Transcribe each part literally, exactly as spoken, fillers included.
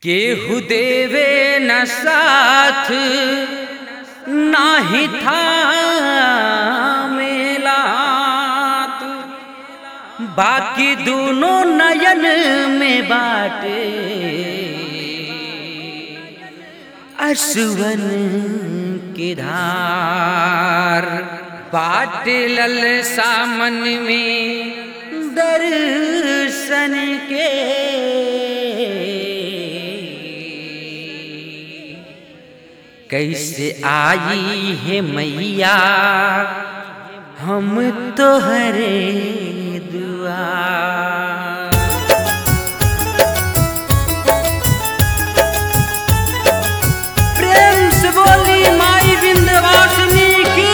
केहू देवे न साथ नाही था मेलात, बाकी दोनों नयन में बाटे असुवन के धार। बाटे ललसा मन में दर्शन के, कैसे आई है मैया हम तोहरे दुआर। प्रेम से बोली माई विंध्यवासिनी की।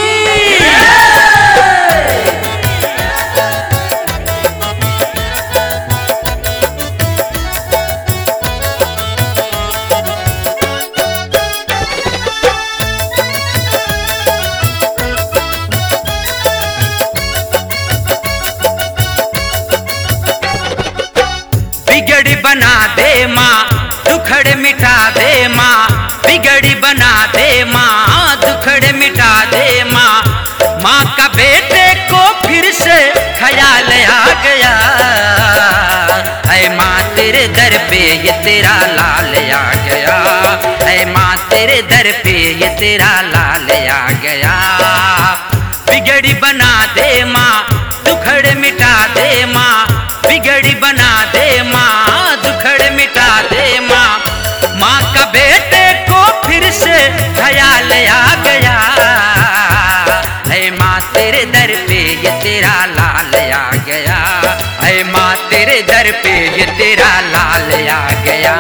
बिगड़ी बना दे माँ दुखड़े मिटा दे माँ, बिगड़ी बना दे माँ दुखड़े मिटा दे माँ। माँ का बेटे को फिर से ख्याल आ गया, ऐ माँ तेरे दर पे ये तेरा लाल आ गया, ऐ माँ तेरे दर पे ये तेरा लाल आ गया। बिगड़ी बना दे माँ दुखड़े मिटा दे माँ, बिगड़ी बना दे माँ दुखड़ मिटा दे माँ। माँ का बेटे को फिर से ख्याल आ गया, है माँ तेरे दर पे ये तेरा लाल आ गया, है माँ तेरे दर पे ये तेरा लाल आ गया।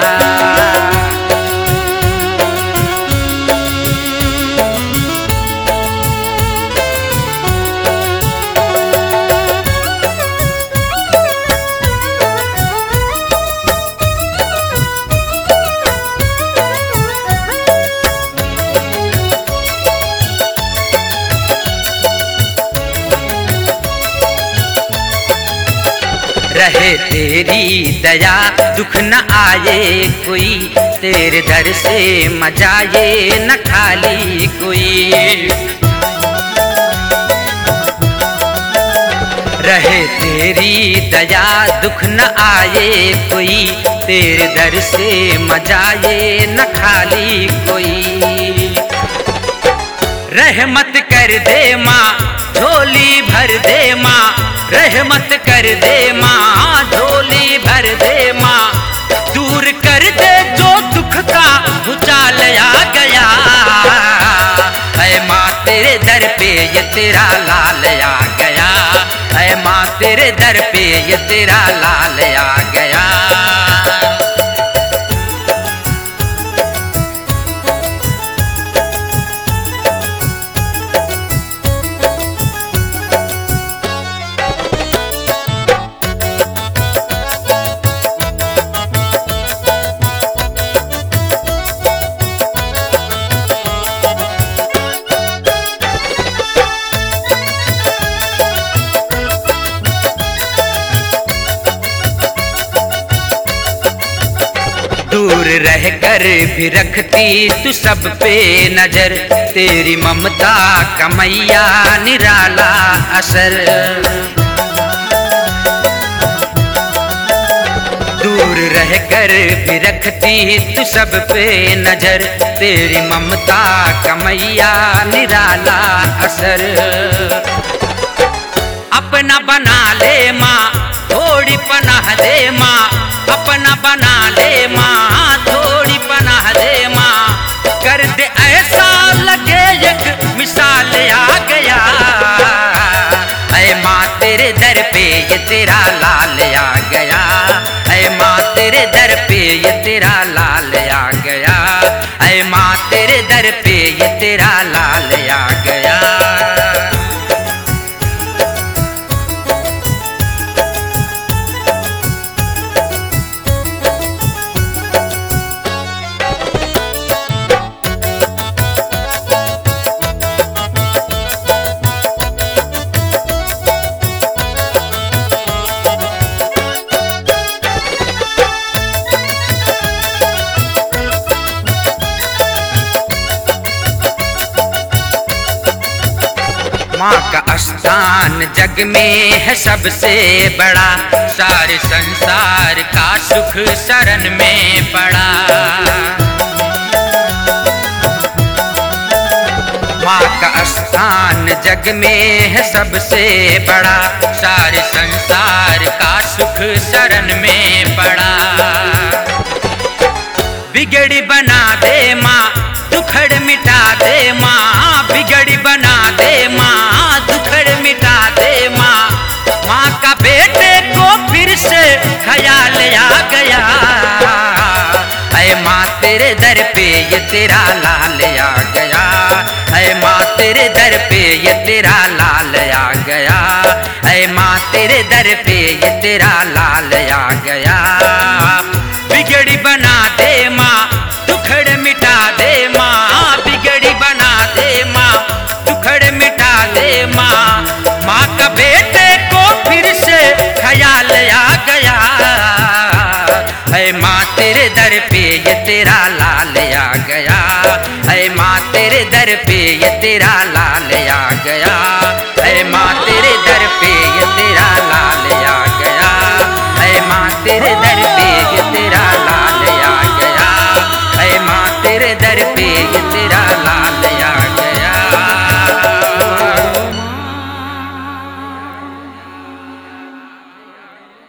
रहे तेरी दया दुख न आए कोई, तेरे दर से मजाए न खाली कोई। रहे तेरी दया दुख न आए कोई, तेरे दर से मजाए न खाली कोई। रहमत कर दे माँ झोली भर दे माँ, रहमत कर दे माँ झोली भर दे माँ। दूर कर दे जो दुख का भूचाल आ गया, है माँ तेरे दर पे ये तेरा लाल आ गया, है माँ तेरे दर पे ये तेरा लाल आ गया। दूर रह कर भी रखती तू सब पे नजर, तेरी ममता का मैया निराला असर। दूर रह कर भी रखती तू सब पे नजर, तेरी ममता का मैया निराला असर। अपना बना ले माँ थोड़ी पनाह दे माँ, अपना बना ले माँ थोड़ी पनाह दे माँ। कर दे ऐसा लगे एक मिसाल आ गया, ऐ माँ तेरे दर पे ये तेरा लाल आ गया, ऐ माँ तेरे दर पे ये तेरा लाल आ गया, ऐ माँ तेरे दर पे ये तेरा लाल आ गया। स्थान जग में है सबसे बड़ा, सारे संसार का सुख शरण में पड़ा। माँ का स्थान जग में है सबसे बड़ा, सारे संसार का सुख शरण में पड़ा। बिगड़ी बना दे माँ, दुखड़ मिटा दे माँ, बिगड़ी बना दे माँ, दुखड़ मिटा दे माँ। माँ का बेटे को फिर से ख्याल आ गया, ऐ माँ तेरे दर पे ये तेरा लाल आ गया, ऐ माँ तेरे दर पे ये तेरा लाल आ गया, ऐ माँ तेरे दर पे ये तेरा लाल आ गया। बिगड़ी बना दे माँ, दुखड़ मिटा दे माँ, बिगड़ी बना दे माँ, दुखड़ मिटा दे माँ। माँ का बेटे को फिर से ख्याल आ गया, है माँ तेरे दर पे ये तेरा लाल आ गया, है माँ तेरे दर पे ये तेरा लाल आ गया, है माँ तेरे दर पे ये तेरा लाल आ गया, है माँ तेरे दर पे ये तेरा लाल आ गया, है माँ तेरे दर पे ये तेरा लाल